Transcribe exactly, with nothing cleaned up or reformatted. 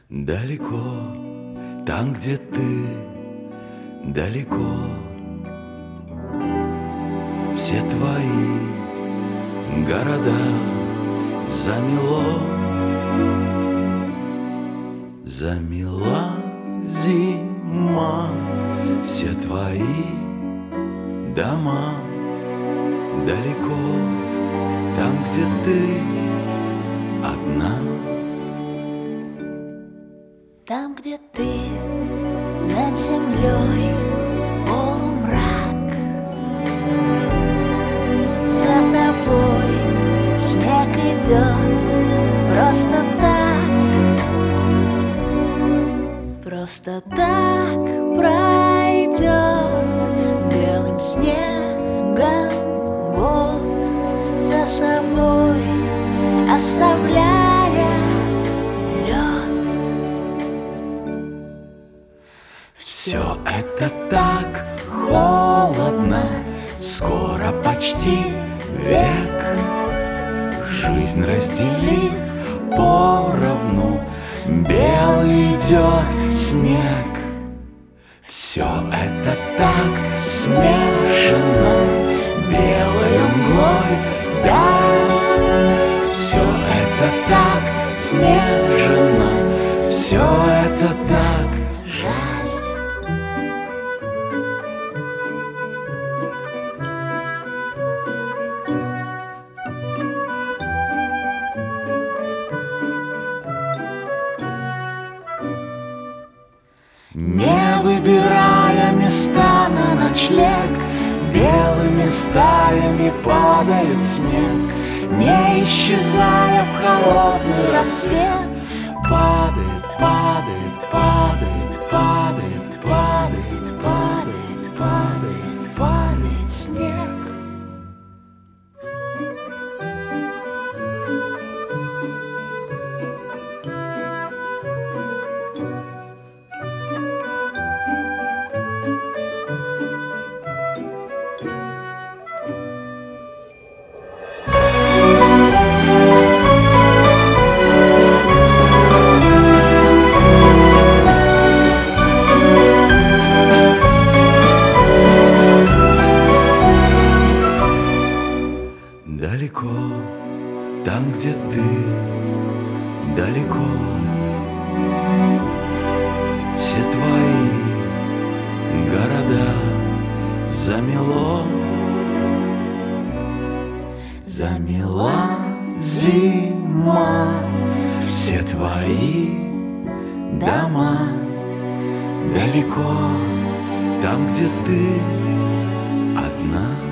Далеко, там, где ты, далеко, все твои города замело, замела зима все твои дома. Далеко, там, где ты одна. Там, где ты, над землей полумрак, за тобой снег идет просто так, просто так пройдет белым снегом год, за собой оставляя лед. Все это так холодно, скоро почти век. Жизнь разделив поровну, белый идет снег. Все это так смешано белой мглой, да. Все это так снежно, все это так жаль. Не выбирая места на ночлег, белыми стаями падает снег, не исчезая в холодный рассвет. Падает, падает, падает, падает, падает, падает, падает, падает снег. Далеко, там, где ты, далеко, все твои города замело, замела зима все твои дома. Далеко, там, где ты одна.